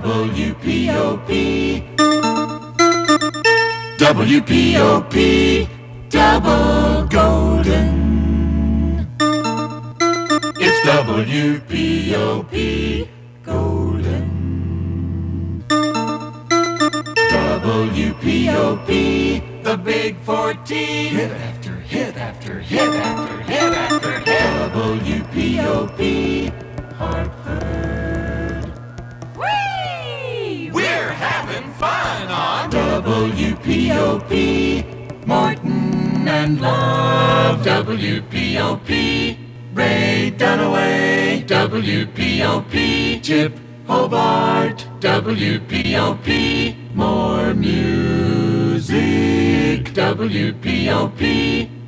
WPOP. WPOP, double golden. It's WPOP golden. WPOP, the Big 14. Hit after hit after hit after hit after hit. WPOP, Hartford. Whee! We're having fun on WPOP. Morton and Love, WPOP. Ray Dunaway, WPOP. Chip Hobart, WPOP. More music, WPOP.